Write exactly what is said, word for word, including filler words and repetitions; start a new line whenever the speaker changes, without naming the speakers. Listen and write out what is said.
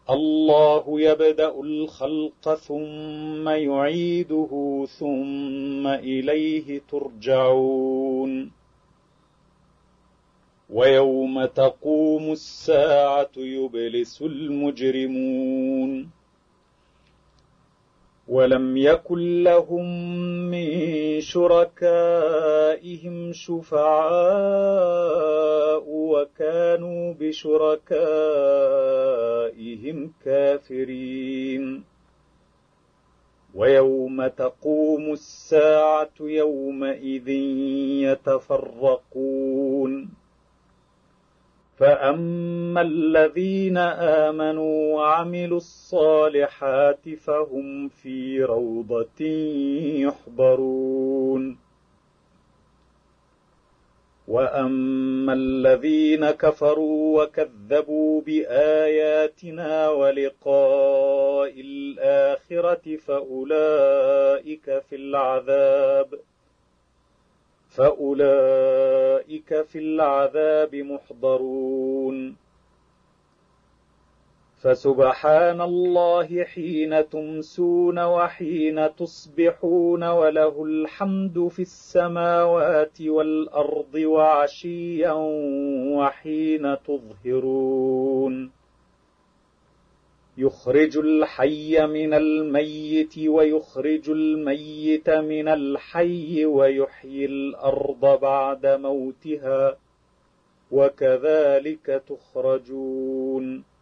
الله يبدأ الخلق ثم يعيده ثم إليه ترجعون ويوم تقوم الساعة يبلس المجرمون ولم يكن لهم من شركائهم شفعاء وكانوا بشركائهم كافرين ويوم تقوم الساعة يومئذ يتفرقون فأما الذين آمنوا وعملوا الصالحات فهم في روضة يحبرون وأما الذين كفروا وكذبوا بآياتنا ولقاء الآخرة فأولئك في العذاب فأولئك في العذاب محضرون فسبحان الله حين تمسون وحين تصبحون وله الحمد في السماوات والأرض وعشيا وحين تظهرون يخرج الحي من الميت ويخرج الميت من الحي ويحيي الأرض بعد موتها وكذلك تخرجون